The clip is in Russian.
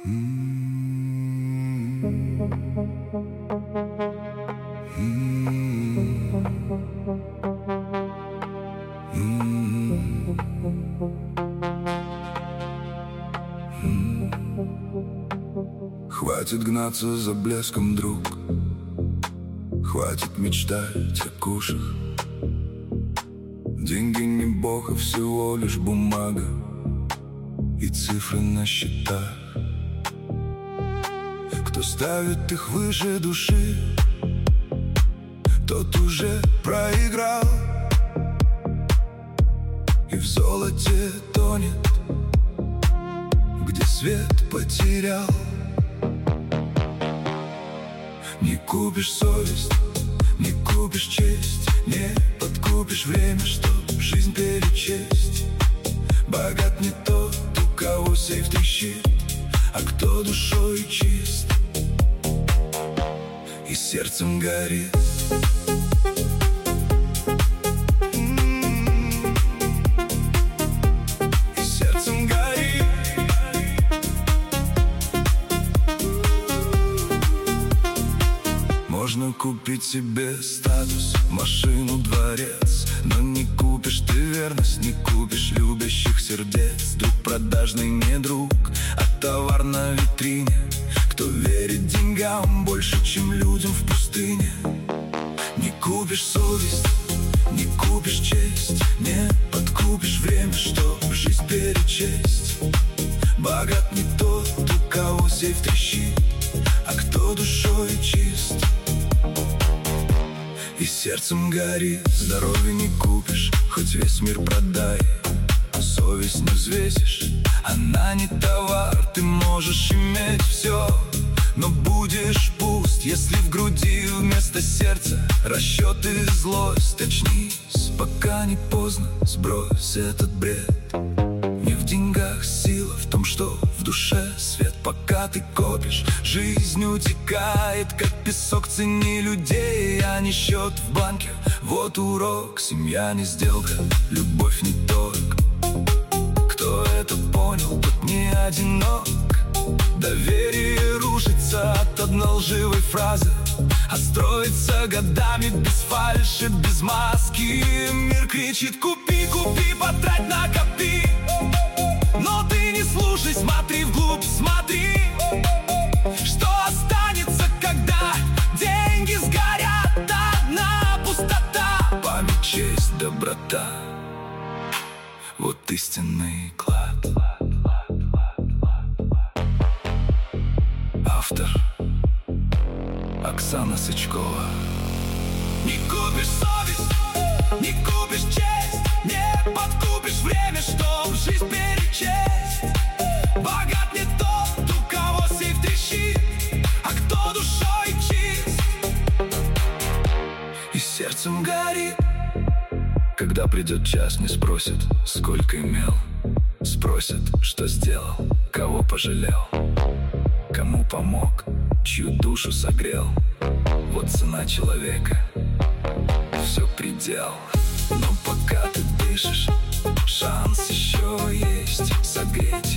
Хватит гнаться за блеском, друг. Хватит мечтать о кушах. Деньги не бог, а всего лишь бумага и цифры на счетах. Кто ставит их выше души, тот уже проиграл и в золоте тонет, где свет потерял. Не купишь совесть, не купишь честь, не подкупишь время, чтоб жизнь перечесть. Богат не тот, у кого сейф трещит, а кто душой чист и сердцем горит. Можно купить себе статус, машину, дворец, но не купишь ты верность, не купишь любящих сердец. Друг продажный не друг, а товар на витрине. Кто верит деньгам больше, чем людям в пустыне. Не купишь совесть, не купишь честь, не подкупишь время, чтоб жизнь перечесть. Богат не тот, у кого сейф трещит, а кто душой чист и сердцем горит. Здоровье не купишь, хоть весь мир продай. Совесть не взвесишь, она не товар. Ты можешь иметь все, но будешь пуст, если в груди вместо сердца расчеты и злость. Очнись, пока не поздно, сбрось этот бред. Не в деньгах сила, в том, что в душе свет. Пока ты копишь, жизнь утекает, как песок. Цени людей, а не счет в банке. Вот урок, семья не сделка, любовь не торг. Кто это понял, тот не одинок. Доверие рушится от одной лживой фразы, а строится годами без фальши, без маски. Мир кричит: купи, купи, потрать, накопи. Но ты не слушай, смотри вглубь, смотри, что останется, когда деньги сгорят. Одна пустота. Память, честь, доброта — вот истинный клад. Автор — Оксана Сычкова. Не купишь совесть, не купишь честь, не подкупишь время, чтоб жизнь перечесть. Богат не тот, у кого сейф трещит, а кто душой чист и сердцем горит. Когда придет час, не спросят, сколько имел, спросят, что сделал, кого пожалел, кому помог, чью душу согрел. Вот цена человека, все предел. Но пока ты дышишь, шанс еще есть согреть